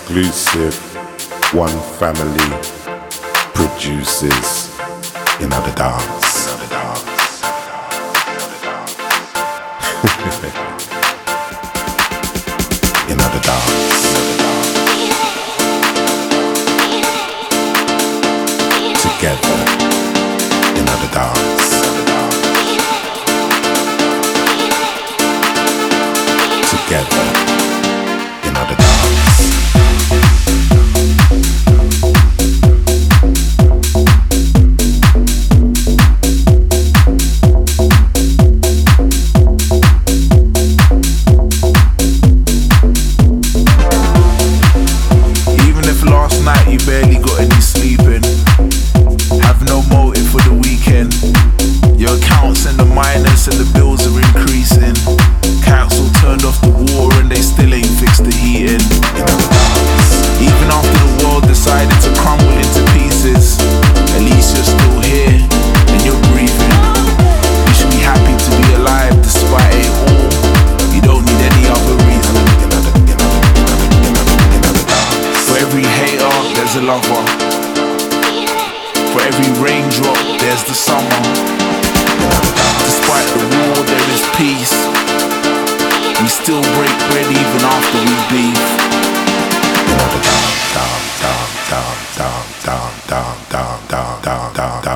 exclusive. One family produces another dance. Another dance. Together, another dance. Together, another dance. Even if last night you barely got any sleeping, have no motive for the weekend. Your accounts and the minus and the bills are increasing. Council turned off the water and they still ain't fixed the heating. Even after the world decided to crumble into pieces, at least you're still here and you're breathing. You should be happy to be alive despite it all. You don't need any other reason. For every hater, there's a lover. For every raindrop, there's the summer. Despite the war, there is peace. We still break bread even after we beef. Another down, down, down, down, down, down, down, down, down, down, down.